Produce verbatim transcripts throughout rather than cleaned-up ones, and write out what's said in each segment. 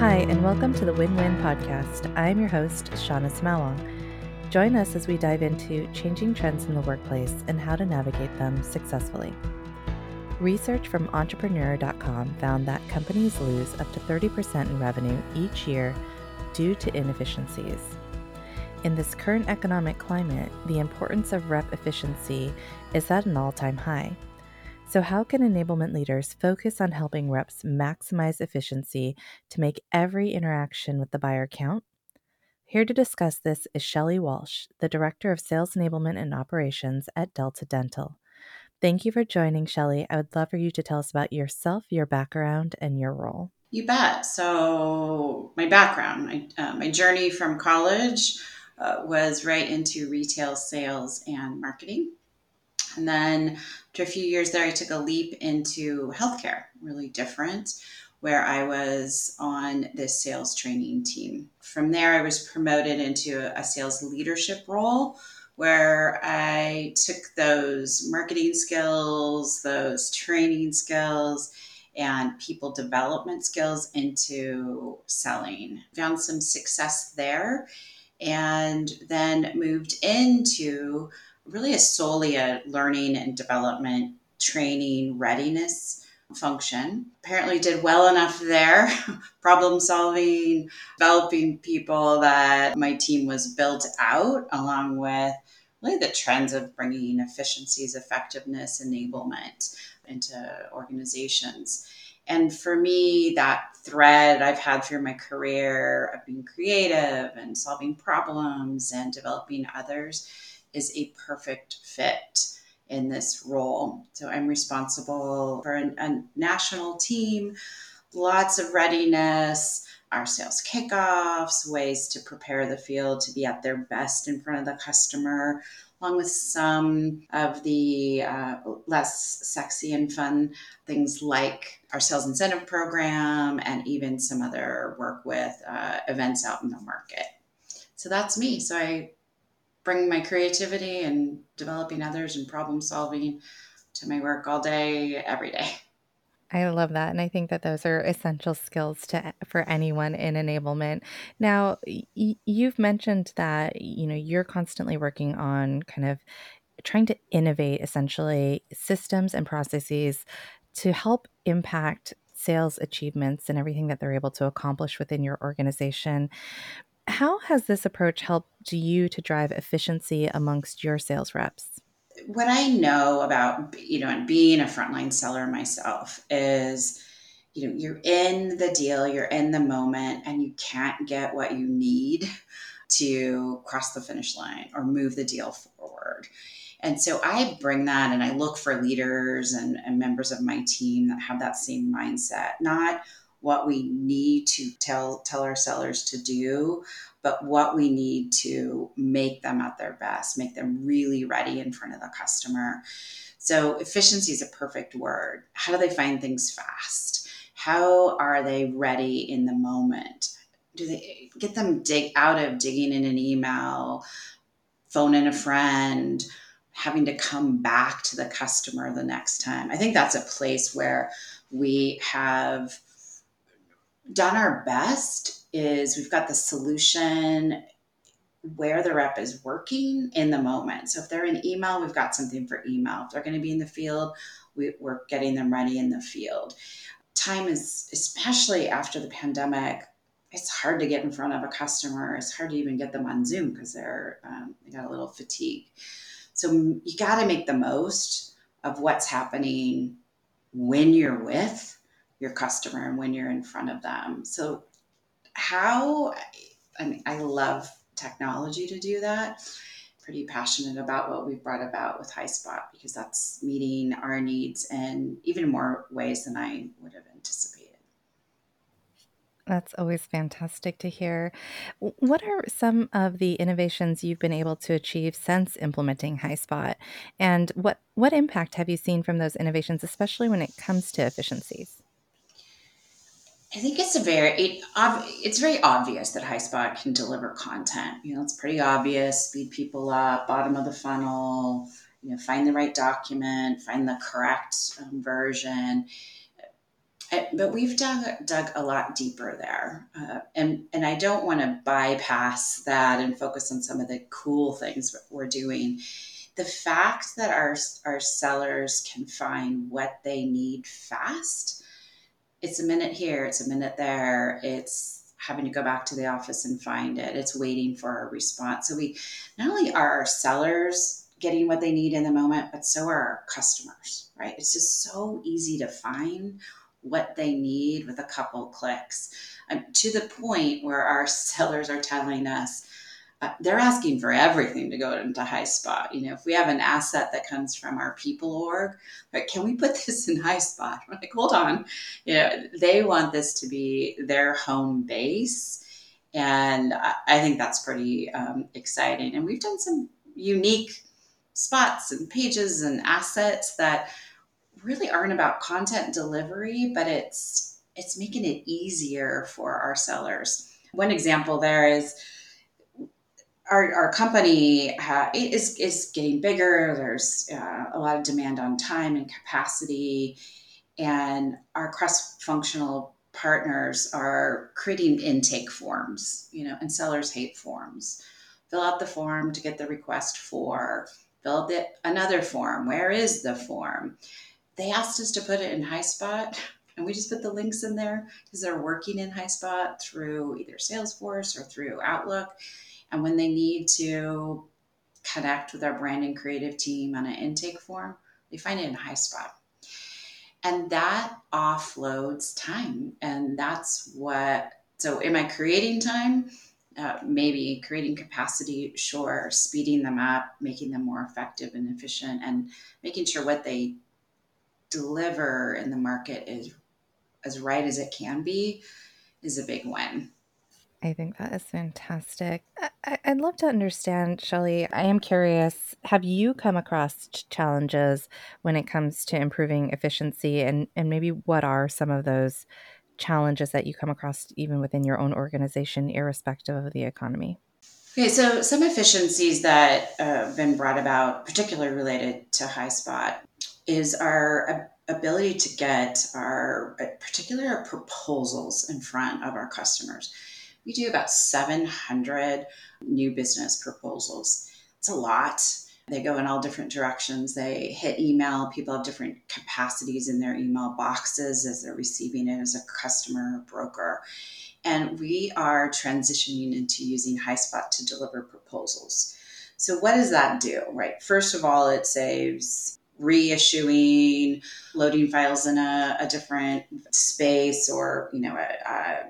Hi, and welcome to the Win-Win Podcast. I'm your host, Shauna Samawang. Join us as we dive into changing trends in the workplace and how to navigate them successfully. Research from Entrepreneur dot com found that companies lose up to thirty percent in revenue each year due to inefficiencies. In this current economic climate, the importance of rep efficiency is at an all-time high. So how can enablement leaders focus on helping reps maximize efficiency to make every interaction with the buyer count? Here to discuss this is Shelley Walsh, the Director of Sales Enablement and Operations at Delta Dental. Thank you for joining, Shelley. I would love for you to tell us about yourself, your background, and your role. You bet. So my background, my, uh, my journey from college uh, was right into retail sales and marketing. And then after a few years there, I took a leap into healthcare, really different, where I was on this sales training team. From there, I was promoted into a sales leadership role where I took those marketing skills, those training skills, and people development skills into selling. Found some success there and then moved into really a solely a learning and development training readiness function. Apparently did well enough there, problem solving, developing people, that my team was built out along with really the trends of bringing efficiencies, effectiveness, enablement into organizations. And for me, that thread I've had through my career of being creative and solving problems and developing others is a perfect fit in this role. So I'm responsible for a, a national team, lots of readiness, our sales kickoffs, ways to prepare the field to be at their best in front of the customer, along with some of the uh, less sexy and fun things like our sales incentive program and even some other work with uh, events out in the market. So that's me. So I bring my creativity and developing others and problem solving to my work all day, every day. I love that, and I think that those are essential skills to for anyone in enablement. Now, y- you've mentioned that you know you're constantly working on kind of trying to innovate essentially systems and processes to help impact sales achievements and everything that they're able to accomplish within your organization. How has this approach helped you to drive efficiency amongst your sales reps? What I know about, you know, and being a frontline seller myself is, you know, you're in the deal, you're in the moment, and you can't get what you need to cross the finish line or move the deal forward. And so I bring that and I look for leaders and, and members of my team that have that same mindset, not what we need to tell tell our sellers to do, but what we need to make them at their best, make them really ready in front of the customer. So efficiency is a perfect word. How do they find things fast? How are they ready in the moment? Do they get them dig out of digging in an email, phone in a friend, having to come back to the customer the next time? I think that's a place where we have done our best. Is we've got the solution where the rep is working in the moment. So if they're in email, we've got something for email. If they're going to be in the field, we, we're getting them ready in the field. Time is, especially after the pandemic, it's hard to get in front of a customer. It's hard to even get them on Zoom because they're um, they got a little fatigue. So you got to make the most of what's happening when you're with your customer and when you're in front of them. So how, I mean, I love technology to do that. Pretty passionate about what we've brought about with HighSpot because that's meeting our needs in even more ways than I would have anticipated. That's always fantastic to hear. W- What are some of the innovations you've been able to achieve since implementing HighSpot? And what, what impact have you seen from those innovations, especially when it comes to efficiencies? I think it's a very it, ob- it's very obvious that HighSpot can deliver content. You know, it's pretty obvious. Speed people up, bottom of the funnel. You know, find the right document, find the correct um, version. I- but we've dug dug a lot deeper there, uh, and and I don't want to bypass that and focus on some of the cool things we're doing. The fact that our our sellers can find what they need fast, it's a minute here, it's a minute there, it's having to go back to the office and find it, it's waiting for a response. So we not only are our sellers getting what they need in the moment, but so are our customers, right? It's just so easy to find what they need with a couple clicks, um, to the point where our sellers are telling us, uh, they're asking for everything to go into HighSpot. You know, if we have an asset that comes from our people org, like, can we put this in HighSpot? We're like, hold on. You know, they want this to be their home base. And I, I think that's pretty um, exciting. And we've done some unique spots and pages and assets that really aren't about content delivery, but it's it's making it easier for our sellers. One example there is our, our company ha- is, is getting bigger. There's uh, a lot of demand on time and capacity, and our cross-functional partners are creating intake forms, you know, and sellers hate forms. Fill out the form to get the request for, fill out the, another form. Where is the form? They asked us to put it in HighSpot, and we just put the links in there because they're working in HighSpot through either Salesforce or through Outlook. And when they need to connect with our brand and creative team on an intake form, they find it in HighSpot. And that offloads time. And that's what, so am I creating time? Uh, maybe creating capacity, sure, speeding them up, making them more effective and efficient, and making sure what they deliver in the market is as right as it can be is a big win. I think that is fantastic. I, I'd love to understand, Shelley. I am curious, have you come across ch- challenges when it comes to improving efficiency? And, and maybe what are some of those challenges that you come across even within your own organization, irrespective of the economy? Okay, so some efficiencies that uh, have been brought about, particularly related to HighSpot, is our ability to get our uh, particular proposals in front of our customers. We do about seven hundred new business proposals. It's a lot. They go in all different directions. They hit email. People have different capacities in their email boxes as they're receiving it as a customer or broker. And we are transitioning into using HighSpot to deliver proposals. So what does that do, right? First of all, it saves reissuing, loading files in a, a different space, or, you know, a, a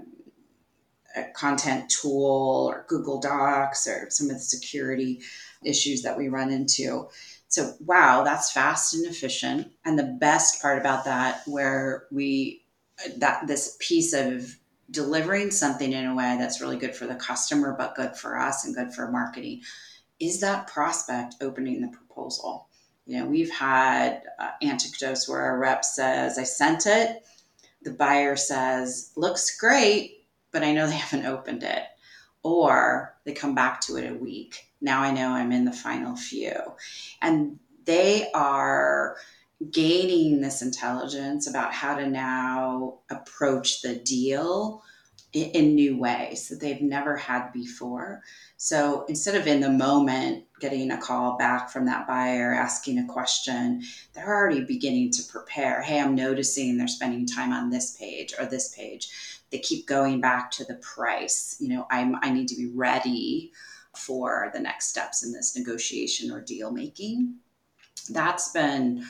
a content tool or Google Docs, or some of the security issues that we run into. So, wow, that's fast and efficient. And the best part about that, where we, that this piece of delivering something in a way that's really good for the customer, but good for us and good for marketing, is that prospect opening the proposal. You know, we've had uh, anecdotes where a rep says, I sent it. The buyer says, looks great, but I know they haven't opened it. Or they come back to it a week. Now I know I'm in the final few. And they are gaining this intelligence about how to now approach the deal in, in new ways that they've never had before. So instead of in the moment getting a call back from that buyer asking a question, they're already beginning to prepare. Hey, I'm noticing they're spending time on this page or this page. They keep going back to the price. You know, I'm I need to be ready for the next steps in this negotiation or deal making. That's been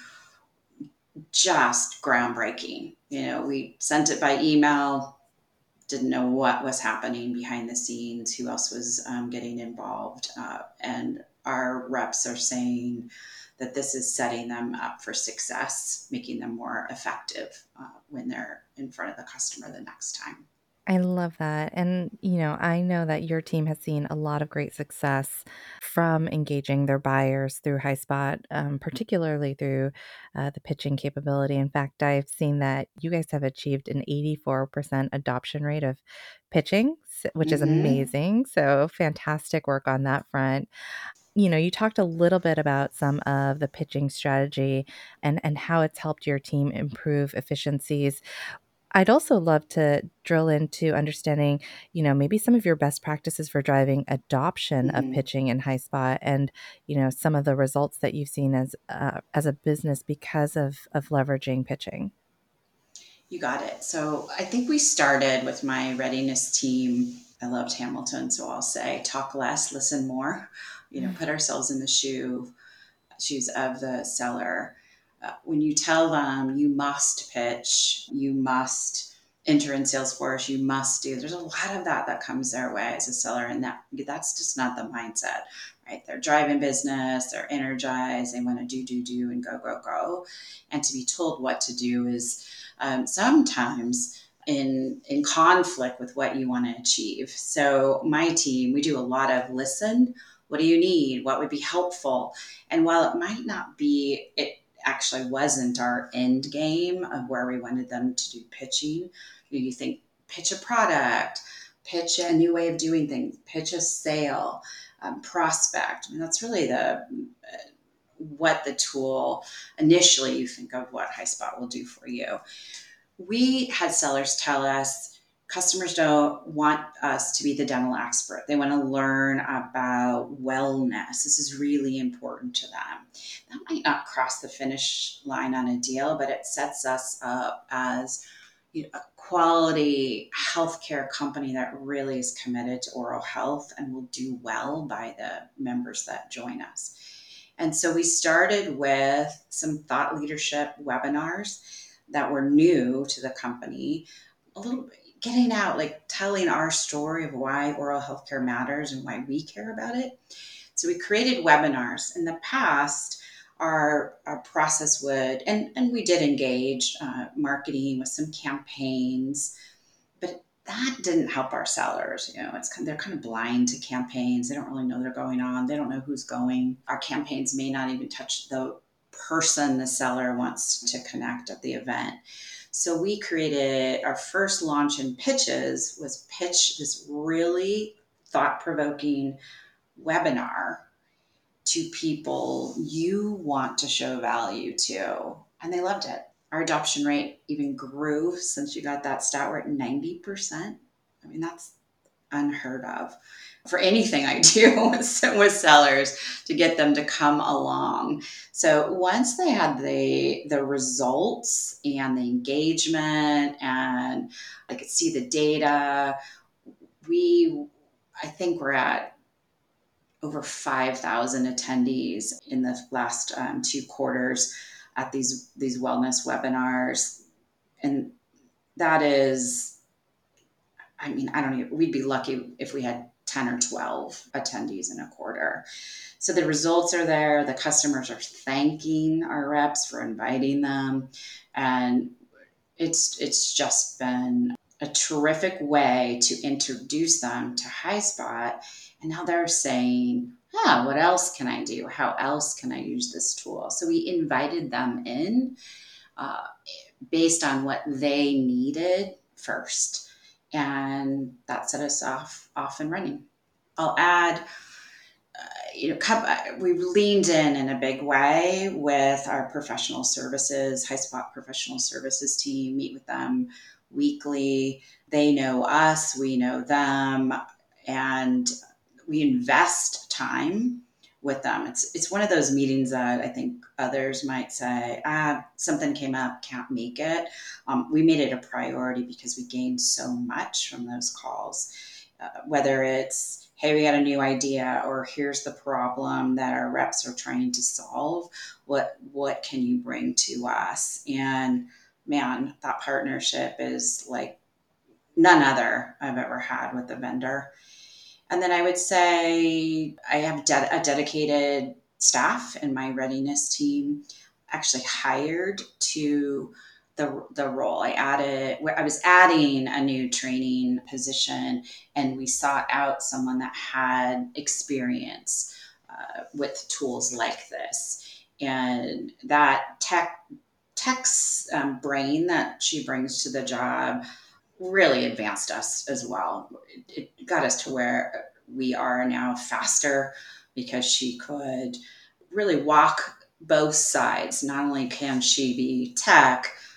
just groundbreaking. You know, we sent it by email, didn't know what was happening behind the scenes, who else was um, getting involved. Uh, and our reps are saying that this is setting them up for success, making them more effective uh, when they're in front of the customer the next time. I love that. And, you know, I know that your team has seen a lot of great success from engaging their buyers through HighSpot, um, particularly through uh, the pitching capability. In fact, I've seen that you guys have achieved an eighty-four percent adoption rate of pitching, s- which is Mm-hmm. amazing. So fantastic work on that front. You know, you talked a little bit about some of the pitching strategy and, and how it's helped your team improve efficiencies. I'd also love to drill into understanding, you know, maybe some of your best practices for driving adoption of Mm-hmm. pitching in HighSpot, and, you know, some of the results that you've seen as uh, as a business because of of leveraging pitching. You got it. So I think we started with my readiness team. I loved Hamilton, so I'll say talk less, listen more. You know, put ourselves in the shoe shoes of the seller. Uh, when you tell them you must pitch, you must enter in Salesforce, you must do. There's a lot of that that comes their way as a seller, and that that's just not the mindset, right? They're driving business, they're energized, they want to do, do, do, and go, go, go, and to be told what to do is um, sometimes in in conflict with what you want to achieve. So my team, we do a lot of listen. What do you need? What would be helpful? And while it might not be, it actually wasn't our end game of where we wanted them to do pitching. You know, you think pitch a product, pitch a new way of doing things, pitch a sale, um, prospect. I mean, that's really the uh, what the tool initially you think of what HighSpot will do for you. We had sellers tell us customers don't want us to be the dental expert. They want to learn about wellness. This is really important to them. That might not cross the finish line on a deal, but it sets us up as, you know, a quality healthcare company that really is committed to oral health and will do well by the members that join us. And so we started with some thought leadership webinars that were new to the company, a little bit getting out, like telling our story of why oral healthcare matters and why we care about it. So we created webinars. In the past, our, our process would, and, and we did engage uh, marketing with some campaigns, but that didn't help our sellers. You know, it's kind of, they're kind of blind to campaigns. They don't really know they're going on. They don't know who's going. Our campaigns may not even touch the person the seller wants to connect at the event. So we created our first launch in pitches was pitch this really thought-provoking webinar to people you want to show value to. And they loved it. Our adoption rate even grew since you got that stat. We're at ninety percent. I mean, that's unheard of for anything I do with, with sellers to get them to come along. So once they had the the results and the engagement and I could see the data, we I think we're at over five thousand attendees in the last um, two quarters at these these wellness webinars, and that is, I mean, I don't even, we'd be lucky if we had ten or twelve attendees in a quarter. So the results are there. The customers are thanking our reps for inviting them, and it's it's just been a terrific way to introduce them to HighSpot. And now they're saying, ah, what else can I do? How else can I use this tool? So we invited them in uh, based on what they needed first. And that set us off, off and running. I'll add, uh, you know, we leaned in in a big way with our professional services, HighSpot professional services team, meet with them weekly. They know us, we know them, and we invest time with them. It's it's one of those meetings that I think others might say, ah, something came up, can't make it. Um, we made it a priority because we gained so much from those calls, uh, whether it's, hey, we got a new idea, or here's the problem that our reps are trying to solve. What what can you bring to us? And man, that partnership is like none other I've ever had with a vendor. And then I would say I have de- a dedicated staff in my readiness team, actually hired to the, the role. I added, I was adding a new training position, and we sought out someone that had experience uh, with tools like this. And that tech tech's um, brain that she brings to the job really advanced us as well. It, it got us to where we are now faster because she could really walk both sides. Not only can she be tech,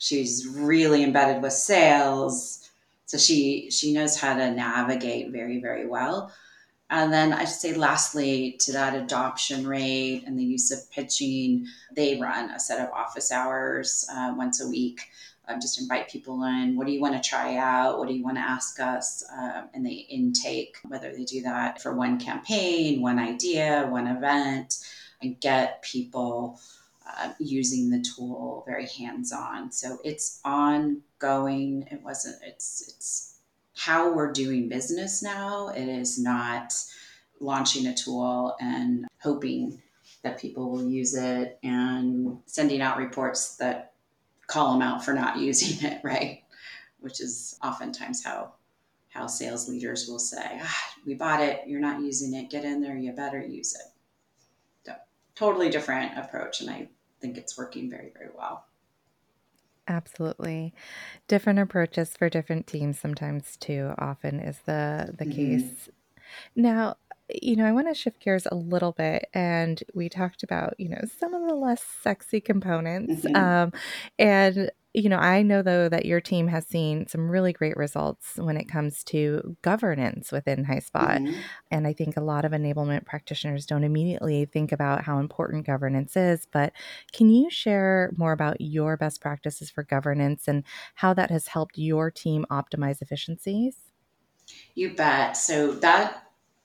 She's really embedded with sales. So she, she knows how to navigate very, very well. And then I'd say lastly, to that adoption rate and the use of pitching, they run a set of office hours uh, once a week. Um, just invite people in. What do you want to try out? What do you want to ask us? Uh, and they intake, whether they do that for one campaign, one idea, one event, and get people uh, using the tool very hands-on. So it's ongoing. It wasn't, it's, it's, how we're doing business now. It is not launching a tool and hoping that people will use it and sending out reports that call them out for not using it, right? Which is oftentimes how how sales leaders will say, ah, we bought it, you're not using it, get in there, you better use it. So, totally different approach, and I think it's working very, very well. Absolutely. Different approaches for different teams sometimes too often is the the Mm-hmm. case. Now, you know, I want to shift gears a little bit, and we talked about, you know, some of the less sexy components. Mm-hmm. Um, and, you know, I know though that your team has seen some really great results when it comes to governance within HighSpot. Mm-hmm. And I think a lot of enablement practitioners don't immediately think about how important governance is. But can you share more about your best practices for governance and how that has helped your team optimize efficiencies? You bet. So that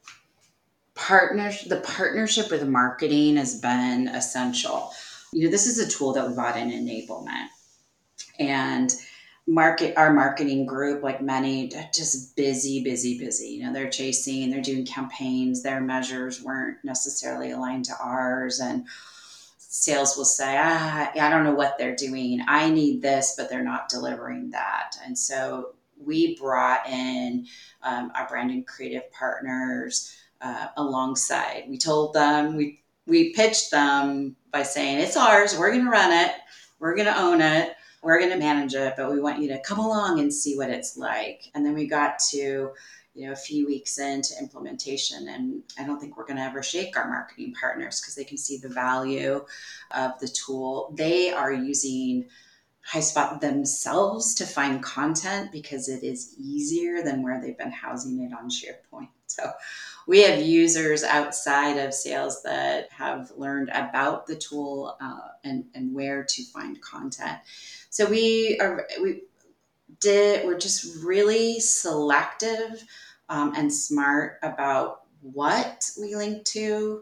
partner the partnership with marketing has been essential. You know, this is a tool that we bought in enablement, and market our marketing group, like many, just busy busy busy. You know, they're chasing, they're doing campaigns, their measures weren't necessarily aligned to ours, and sales will say, ah, I don't know what they're doing, I need this, but they're not delivering that. And so we brought in um, our brand and creative partners uh, alongside. We told them, we we pitched them by saying, it's ours, we're going to run it, we're going to own it, we're going to manage it, but we want you to come along and see what it's like. And then we got to, you know, a few weeks into implementation, and I don't think we're going to ever shake our marketing partners because they can see the value of the tool. They are using HighSpot themselves to find content because it is easier than where they've been housing it on SharePoint. So we have users outside of sales that have learned about the tool uh, and, and where to find content. So we are, we did, we're just really selective um, and smart about what we link to,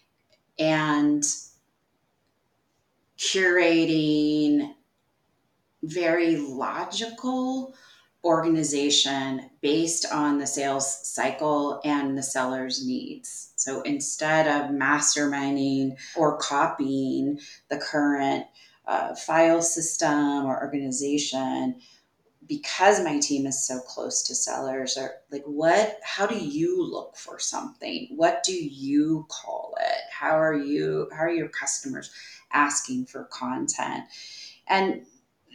and curating very logical organization based on the sales cycle and the seller's needs. So instead of masterminding or copying the current uh, file system or organization, because my team is so close to sellers, or like, what, how do you look for something? What do you call it? How are you, how are your customers asking for content? And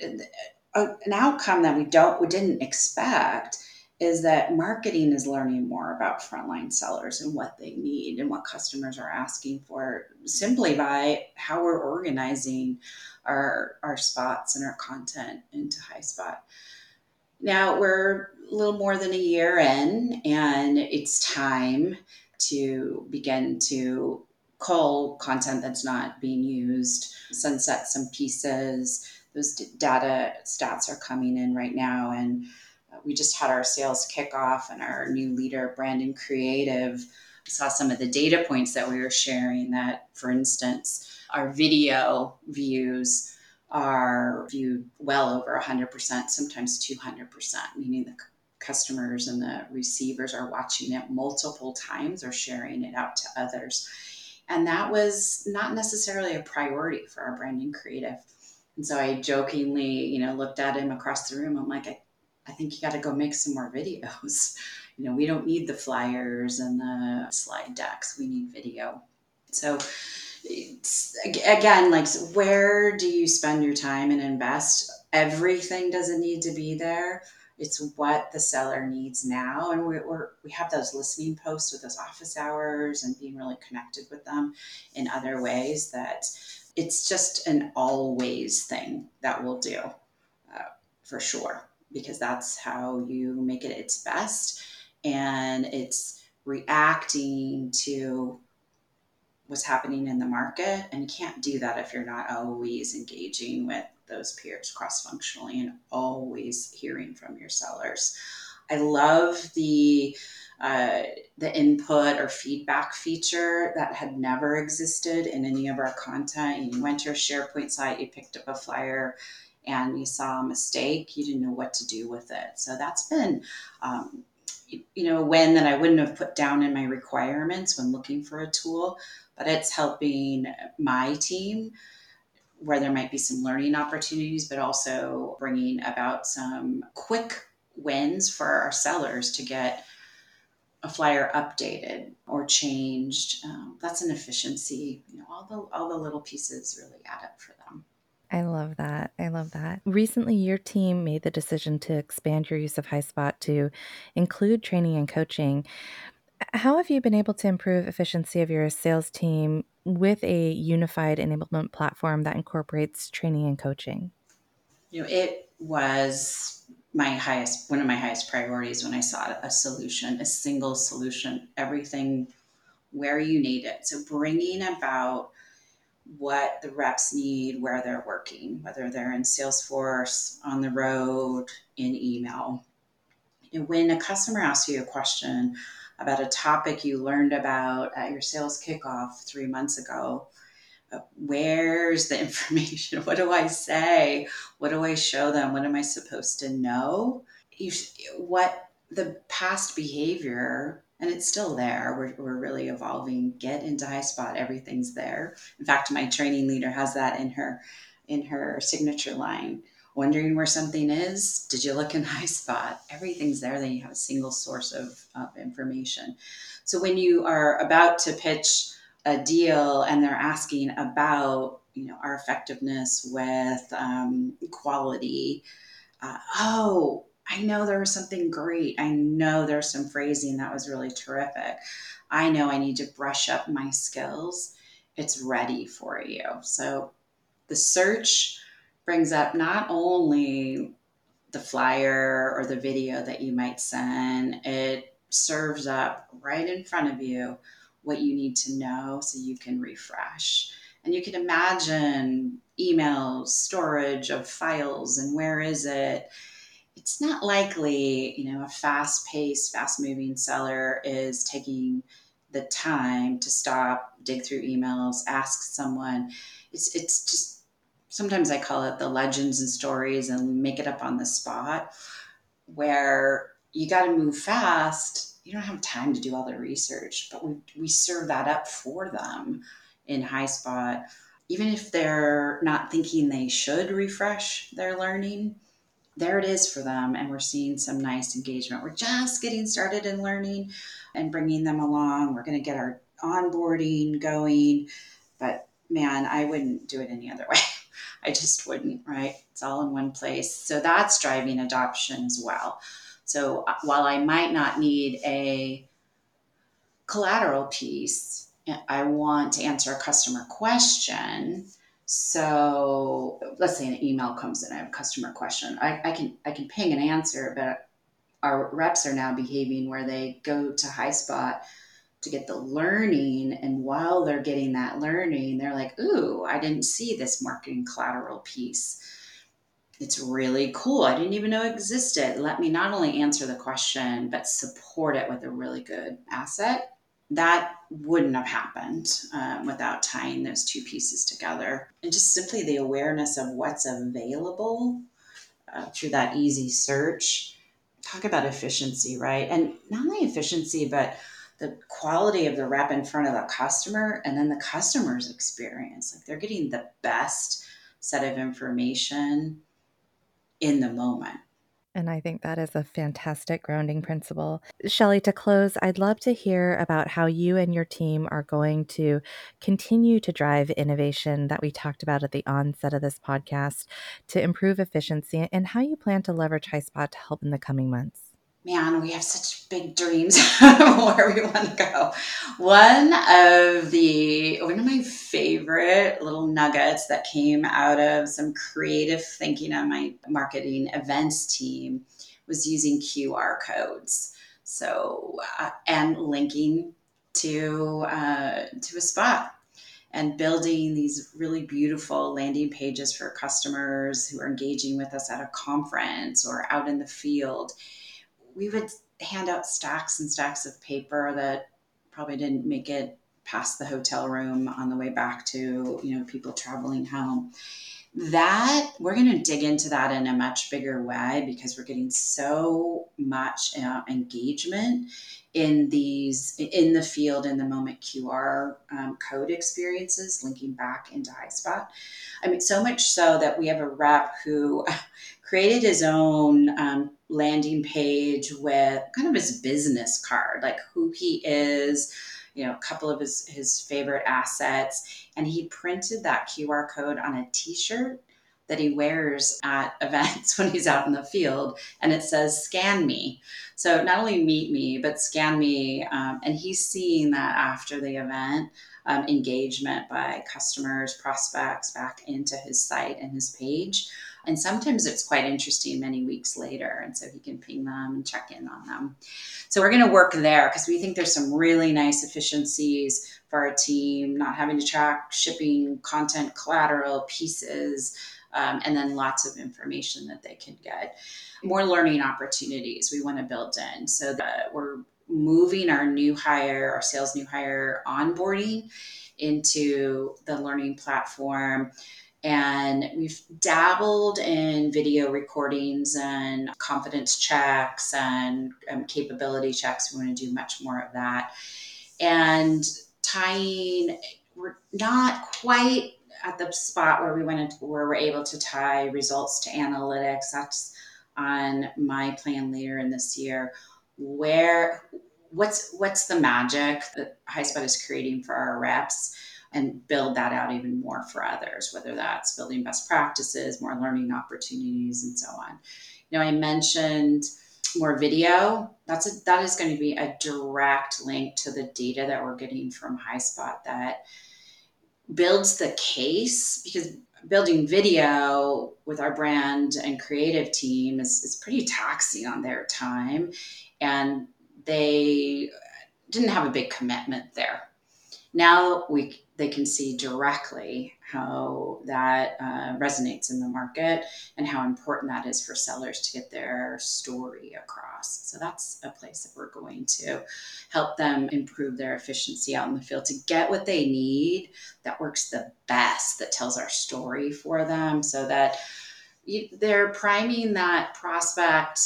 an outcome that we don't, we didn't expect is that marketing is learning more about frontline sellers and what they need and what customers are asking for, simply by how we're organizing our, our spots and our content into HighSpot. Now we're a little more than a year in, and it's time to begin to cull content that's not being used, sunset some pieces. Those d- data stats are coming in right now, and uh, we just had our sales kickoff, and our new leader, Brandon Creative, saw some of the data points that we were sharing. That, for instance, our video views are viewed well over one hundred percent, sometimes two hundred percent, meaning the customers and the receivers are watching it multiple times or sharing it out to others. And that was not necessarily a priority for our branding creative. And so I jokingly, you know, looked at him across the room. I'm like, I, I think you got to go make some more videos. You know, we don't need the flyers and the slide decks. We need video. So it's, again, like, where do you spend your time and invest? Everything doesn't need to be there. It's what the seller needs now. And we're, we're, we have those listening posts with those office hours and being really connected with them in other ways, that it's just an always thing that we'll do. for sure, because that's how you make it its best. And it's reacting to what's happening in the market. And you can't do that if you're not always engaging with those peers cross functionally and always hearing from your sellers. I love the uh, the input or feedback feature that had never existed in any of our content. You went to a SharePoint site, you picked up a flyer, and you saw a mistake. You didn't know what to do with it. So that's been, um, you know, a win that I wouldn't have put down in my requirements when looking for a tool, but it's helping my team where there might be some learning opportunities, but also bringing about some quick wins for our sellers to get a flyer updated or changed. Um, that's an efficiency. You know, all the all the little pieces really add up for them. I love that. I love that. Recently, your team made the decision to expand your use of HighSpot to include training and coaching. How have you been able to improve efficiency of your sales team with a unified enablement platform that incorporates training and coaching? You know, it was my highest, one of my highest priorities when I saw a solution, a single solution, everything where you need it. So bringing about what the reps need where they're working, whether they're in Salesforce, on the road, in email. And when a customer asks you a question about a topic you learned about at your sales kickoff three months ago, uh, where's the information? What do I say? What do I show them? What am I supposed to know? You, what the past behavior, and it's still there. We're, we're really evolving. Get into HighSpot. Everything's there. In fact, my training leader has that in her in her signature line. Wondering where something is? Did you look in HighSpot? Everything's there. Then you have a single source of, of information. So when you are about to pitch a deal and they're asking about, you know, our effectiveness with um, quality, uh, oh, I know there was something great. I know there's some phrasing that was really terrific. I know I need to brush up my skills. It's ready for you. So the search brings up not only the flyer or the video that you might send, it serves up right in front of you what you need to know so you can refresh. And you can imagine emails, storage of files, and where is it? It's not likely, you know, a fast paced, fast moving seller is taking the time to stop, dig through emails, ask someone. It's, it's just, sometimes I call it the legends and stories and make it up on the spot, where you got to move fast. You don't have time to do all the research, but we, we serve that up for them in HighSpot. Even if they're not thinking they should refresh their learning, there it is for them. And we're seeing some nice engagement. We're just getting started in learning and bringing them along. We're going to get our onboarding going, but man, I wouldn't do it any other way. I just wouldn't, right? It's all in one place. So that's driving adoption as well. So uh, while I might not need a collateral piece, I want to answer a customer question. So let's say an email comes in, I have a customer question. I, I can I can ping an answer, but our reps are now behaving where they go to HighSpot to get the learning. And while they're getting that learning, they're like, ooh, I didn't see this marketing collateral piece. It's really cool. I didn't even know it existed. Let me not only answer the question, but support it with a really good asset. That wouldn't have happened um, without tying those two pieces together. And just simply the awareness of what's available uh, through that easy search. Talk about efficiency, right? And not only efficiency, but the quality of the rep in front of the customer, and then the customer's experience. Like they're getting the best set of information in the moment. And I think that is a fantastic grounding principle. Shelley, to close, I'd love to hear about how you and your team are going to continue to drive innovation that we talked about at the onset of this podcast to improve efficiency, and how you plan to leverage HighSpot to help in the coming months. man, we have such big dreams where we want to go. One of the one of my favorite little nuggets that came out of some creative thinking on my marketing events team was using Q R codes. So uh, and linking to uh, to a spot and building these really beautiful landing pages for customers who are engaging with us at a conference or out in the field. We would hand out stacks and stacks of paper that probably didn't make it past the hotel room on the way back to, you know, people traveling home. That we're going to dig into that in a much bigger way because we're getting so much uh, engagement in these in the field in the moment Q R um, code experiences linking back into HighSpot. I mean, so much so that we have a rep who created his own um, landing page with kind of his business card, like who he is, you know, a couple of his, his favorite assets. And he printed that Q R code on a t-shirt that he wears at events when he's out in the field. And it says, scan me. So not only meet me, but scan me. Um, and he's seeing that after the event, um, engagement by customers, prospects back into his site and his page. And sometimes it's quite interesting many weeks later. And so he can ping them and check in on them. So we're going to work there because we think there's some really nice efficiencies for our team, not having to track shipping, content, collateral, pieces, um, and then lots of information that they can get. More learning opportunities we want to build in so that we're moving our new hire, our sales new hire onboarding into the learning platform. And we've dabbled in video recordings and confidence checks and um, capability checks. We want to do much more of that. And tying, we're not quite at the spot where we went to, where we're able to tie results to analytics. That's on my plan later in this year. Where, what's what's the magic that HighSpot is creating for our reps? And build that out even more for others, whether that's building best practices, more learning opportunities, and so on. You know, I mentioned more video. That's a, that is going to be a direct link to the data that we're getting from HighSpot that builds the case, because building video with our brand and creative team is, is pretty taxing on their time. And they didn't have a big commitment there. Now we they can see directly how that uh, resonates in the market and how important that is for sellers to get their story across. So that's a place that we're going to help them improve their efficiency out in the field to get what they need that works the best, that tells our story for them, so that you, they're priming that prospect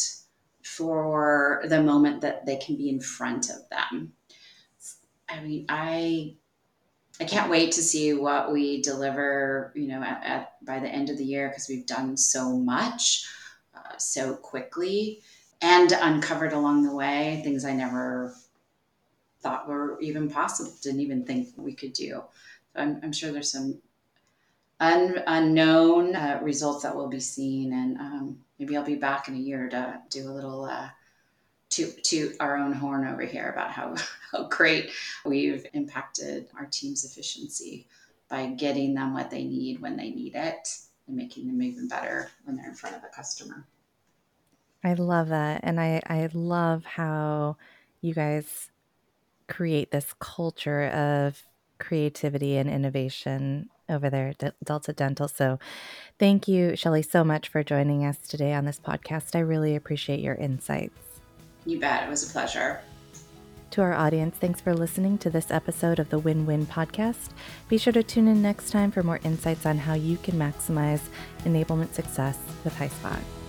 for the moment that they can be in front of them. I mean, I I can't wait to see what we deliver, you know, at, at by the end of the year, because we've done so much uh, so quickly and uncovered along the way things I never thought were even possible, didn't even think we could do. So I'm, I'm sure there's some un, unknown uh, results that we'll be seeing, and um, maybe I'll be back in a year to do a little uh, toot toot our own horn over here about how, how great we've impacted our team's efficiency by getting them what they need when they need it and making them even better when they're in front of a customer. I love that. And I, I love how you guys create this culture of creativity and innovation over there at Delta Dental. So thank you, Shelly, so much for joining us today on this podcast. I really appreciate your insights. You bet. It was a pleasure. To our audience, thanks for listening to this episode of the Win-Win Podcast. Be sure to tune in next time for more insights on how you can maximize enablement success with HighSpot.